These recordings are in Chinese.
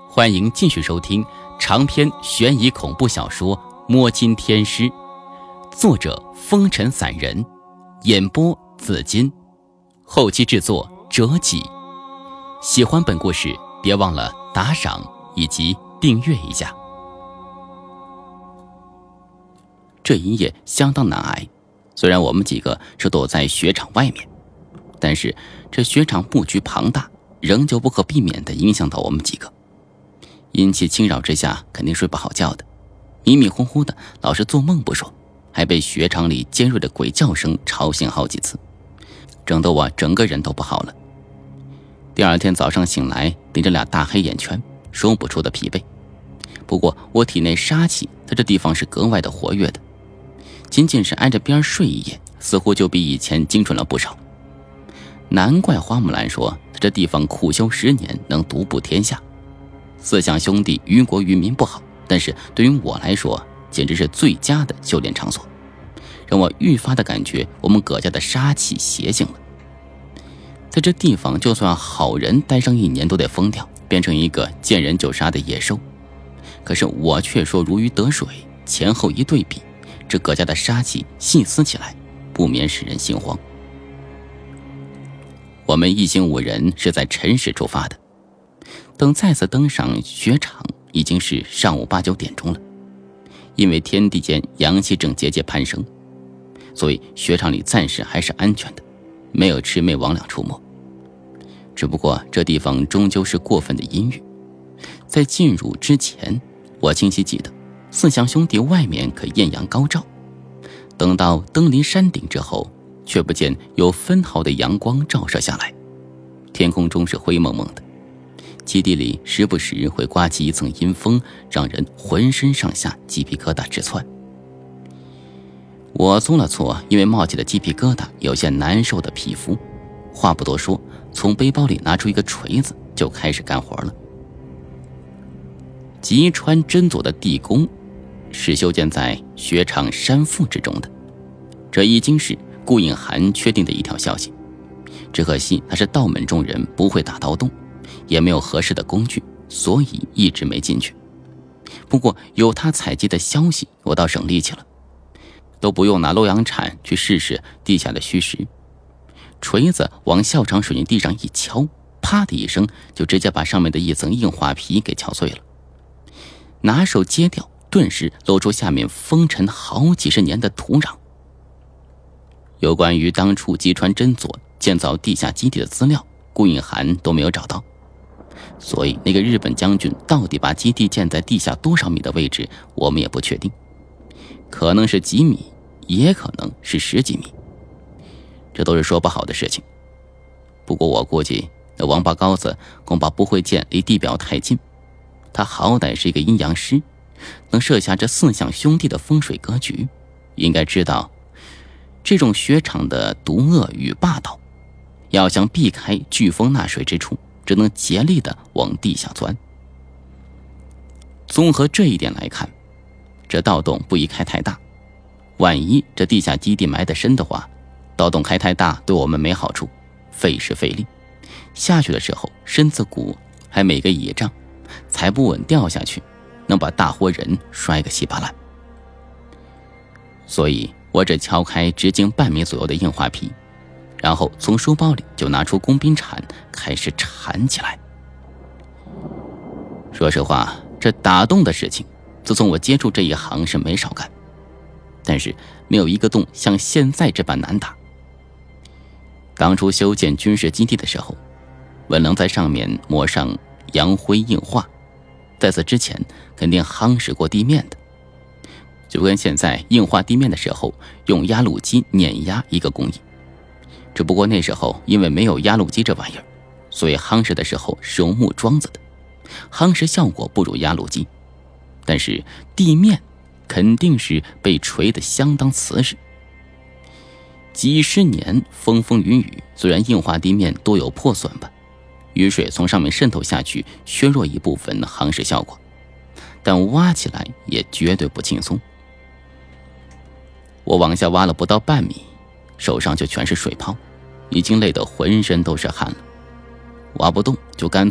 欢迎继续收听长篇悬疑恐怖小说《摸金天师》，作者风尘散人，演播紫金，后期制作折戟。喜欢本故事别忘了打赏以及订阅一下。这一夜相当难挨，虽然我们几个是躲在雪场外面，但是这雪场布局庞大，仍旧不可避免地影响到我们几个。阴气侵扰之下，肯定睡不好觉的，迷迷糊糊的，老是做梦不说，还被雪场里尖锐的鬼叫声吵醒好几次，整得我整个人都不好了。第二天早上醒来，顶着俩大黑眼圈，说不出的疲惫。不过我体内杀气在这地方是格外的活跃的，仅仅是挨着边睡一夜，似乎就比以前精准了不少。难怪花木兰说这地方苦修10年能独步天下。四象兄弟于国于民不好，但是对于我来说简直是最佳的修炼场所，让我愈发的感觉我们葛家的杀气邪性了。在这地方，就算好人待上1年都得疯掉，变成一个见人就杀的野兽。可是我却说如鱼得水，前后一对比，这葛家的杀气细思起来，不免使人心慌。我们一行5人是在辰时出发的，等再次登上雪场，已经是上午8、9点钟了。因为天地间阳气正节节攀升，所以雪场里暂时还是安全的，没有魑魅魍魉出没。只不过这地方终究是过分的阴郁。在进入之前，我清晰记得四象兄弟外面可艳阳高照，等到登临山顶之后，却不见有分毫的阳光照射下来，天空中是灰蒙蒙的，基地里时不时会刮起一层阴风，让人浑身上下鸡皮疙瘩直窜。我搓了搓因为冒起的鸡皮疙瘩有些难受的皮肤，话不多说，从背包里拿出一个锤子就开始干活了。吉川真佐的地宫是修建在雪场山腹之中的，这已经是顾应寒确定的一条消息。只可惜他是道门中人，不会打盗洞，也没有合适的工具，所以一直没进去。不过有他采集的消息，我倒省力气了，都不用拿洛阳铲去试试地下的虚实，锤子往校场水泥地上一敲，啪的一声，就直接把上面的一层硬化皮给敲碎了。拿手揭掉，顿时露出下面风尘好几十年的土壤。有关于当初吉川真佐建造地下基地的资料，顾应寒都没有找到，所以那个日本将军到底把基地建在地下多少米的位置，我们也不确定，可能是几米，也可能是10几米，这都是说不好的事情。不过我估计那王八羔子恐怕不会建离地表太近，他好歹是一个阴阳师，能设下这四象兄弟的风水格局，应该知道这种雪场的毒恶与霸道，要想避开飓风纳水之处，只能竭力地往地下钻。综合这一点来看，这盗洞不宜开太大，万一这地下基地埋得深的话，盗洞开太大对我们没好处，费时费力，下去的时候身子骨还没个倚仗，踩不稳掉下去，能把大活人摔个稀巴烂。所以我只敲开直径半米左右的硬化皮，然后从书包里就拿出工兵铲开始铲起来。说实话，这打洞的事情自从我接触这一行是没少干，但是没有一个洞像现在这般难打。当初修建军事基地的时候，文能在上面抹上阳灰硬化，在此之前肯定夯实过地面的，就跟现在硬化地面的时候用压路机碾压一个工艺。只不过那时候因为没有压路机这玩意儿，所以夯实的时候是用木桩子的，夯实效果不如压路机，但是地面肯定是被锤得相当瓷实。几十年风风雨雨，虽然硬化地面多有破损吧，雨水从上面渗透下去，削弱一部分夯实效果，但挖起来也绝对不轻松。我往下挖了不到半米，手上就全是水泡，已经累得浑身都是汗了。挖不动，就干脆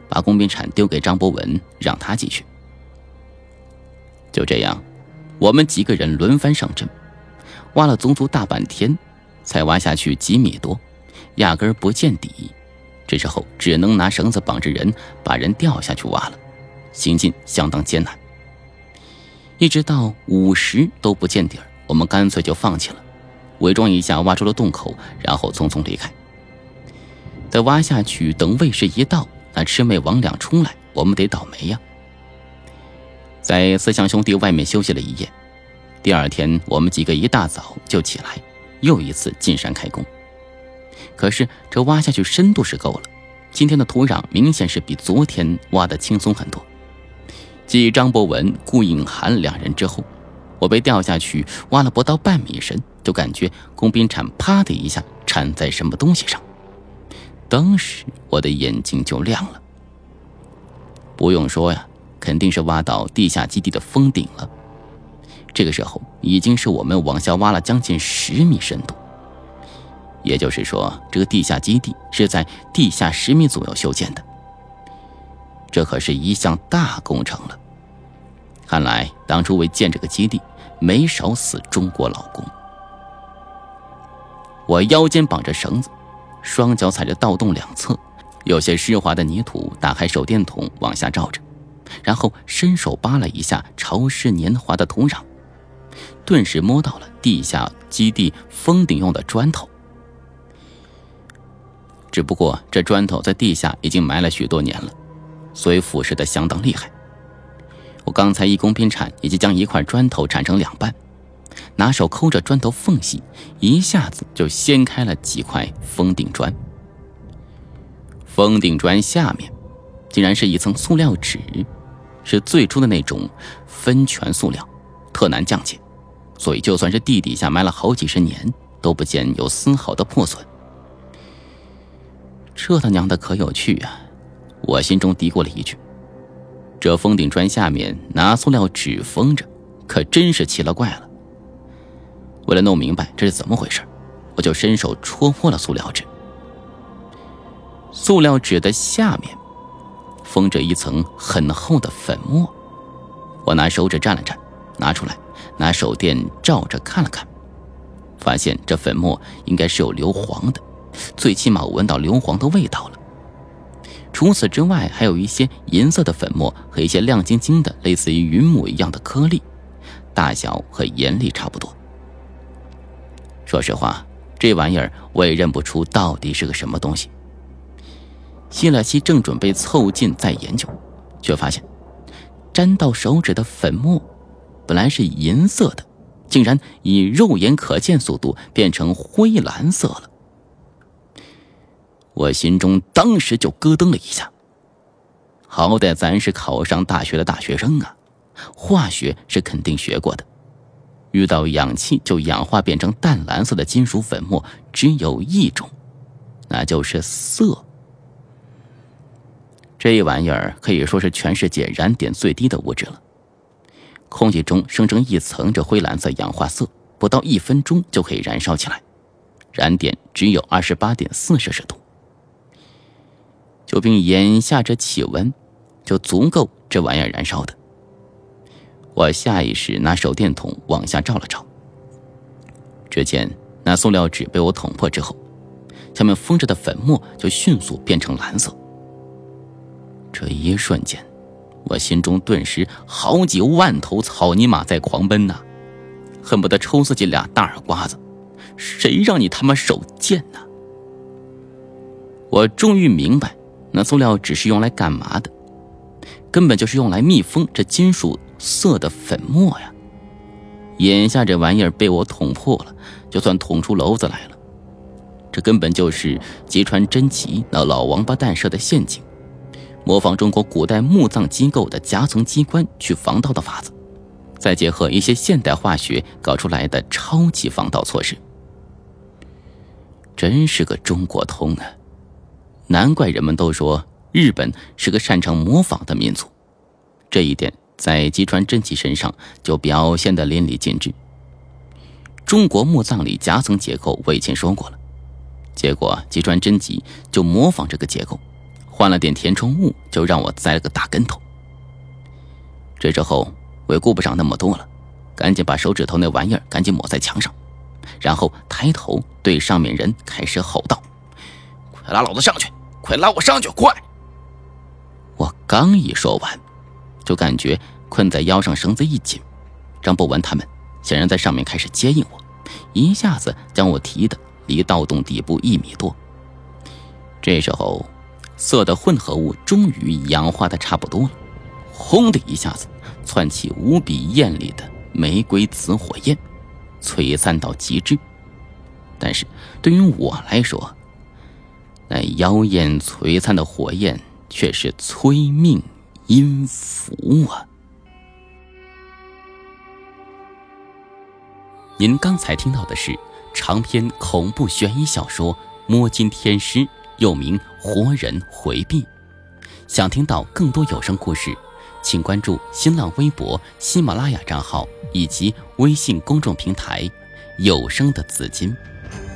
把工兵铲丢给张博文，让他继续。就这样，我们几个人轮番上阵，挖了足足大半天，才挖下去几米多，压根儿不见底。这时候只能拿绳子绑着人，把人吊下去挖了，行进相当艰难。一直到50都不见底儿，我们干脆就放弃了，伪装一下挖出了洞口，然后匆匆离开。再挖下去，等未时一到，那魑魅魍魉出来，我们得倒霉呀。在四象兄弟外面休息了一夜，第二天我们几个一大早就起来，又一次进山开工。可是这挖下去深度是够了，今天的土壤明显是比昨天挖得轻松很多。继张博文、顾应涵两人之后，我被掉下去挖了不到半米深，就感觉工兵铲啪的一下铲在什么东西上，当时我的眼睛就亮了。不用说呀，肯定是挖到地下基地的封顶了。这个时候已经是我们往下挖了将近10米深度，也就是说，这个地下基地是在地下10米左右修建的。这可是一项大工程了。看来当初为建这个基地，没少死中国劳工。我腰间绑着绳子，双脚踩着盗洞两侧，有些湿滑的泥土，打开手电筒往下照着，然后伸手扒了一下潮湿黏滑的土壤，顿时摸到了地下基地封顶用的砖头。只不过这砖头在地下已经埋了许多年了，所以腐蚀得相当厉害。我刚才一工兵铲已经将一块砖头铲成2半，拿手抠着砖头缝隙，一下子就掀开了几块封顶砖。封顶砖下面竟然是一层塑料纸，是最初的那种分权塑料，特难降解，所以就算是地底下埋了好几十年，都不见有丝毫的破损。这他娘的可有趣啊！我心中嘀咕了一句。这封顶砖下面拿塑料纸封着，可真是奇了怪了。为了弄明白这是怎么回事，我就伸手戳破了塑料纸。塑料纸的下面封着一层很厚的粉末。我拿手指蘸了蘸，拿出来，拿手电照着看了看，发现这粉末应该是有硫磺的，最起码我闻到硫磺的味道了。除此之外，还有一些银色的粉末和一些亮晶晶的类似于云母一样的颗粒，大小和盐粒差不多。说实话，这玩意儿我也认不出到底是个什么东西。吸了吸，正准备凑近再研究，却发现沾到手指的粉末本来是银色的，竟然以肉眼可见速度变成灰蓝色了。我心中当时就咯噔了一下，好歹咱是考上大学的大学生啊，化学是肯定学过的。遇到氧气就氧化变成淡蓝色的金属粉末，只有一种，那就是铯。这一玩意儿可以说是全世界燃点最低的物质了。空气中生成一层这灰蓝色氧化铯，不到1分钟就可以燃烧起来，燃点只有28.4摄氏度。就凭眼下这气温，就足够这玩意儿燃烧的。我下意识拿手电筒往下照了照，只见那塑料纸被我捅破之后，下面封着的粉末就迅速变成蓝色。这一瞬间，我心中顿时好几万头草泥马在狂奔呐，恨不得抽自己俩大耳刮子。谁让你他妈手贱呢？我终于明白那塑料纸是用来干嘛的，根本就是用来密封这金属铯的粉末呀。眼下这玩意儿被我捅破了，就算捅出篓子来了。这根本就是吉川真吉那老王八蛋设的陷阱，模仿中国古代墓葬机构的夹层机关去防盗的法子，再结合一些现代化学搞出来的超级防盗措施。真是个中国通啊！难怪人们都说日本是个擅长模仿的民族，这一点在吉川真吉身上就表现得淋漓尽致。中国墓葬里夹层结构我以前说过了，结果吉川真吉就模仿这个结构， 换了点填充物就让我栽了个大跟头。这时候我也顾不上那么多了，赶紧把手指头那玩意儿赶紧抹在墙上，然后抬头对上面人开始吼道：快拉老子上去，快拉我上去，快！我刚一说完，就感觉困在腰上绳子一紧，张博文他们显然在上面开始接应我，一下子将我提的离盗洞底部1米多。这时候色的混合物终于氧化的差不多了，轰的一下子窜起无比艳丽的玫瑰紫火焰，璀璨到极致。但是对于我来说，那妖艳璀璨的火焰却是催命阴符啊！您刚才听到的是长篇恐怖悬疑小说《摸金天师》，又名《活人回避》。想听到更多有声故事，请关注新浪微博、喜马拉雅账号以及微信公众平台有声的紫金。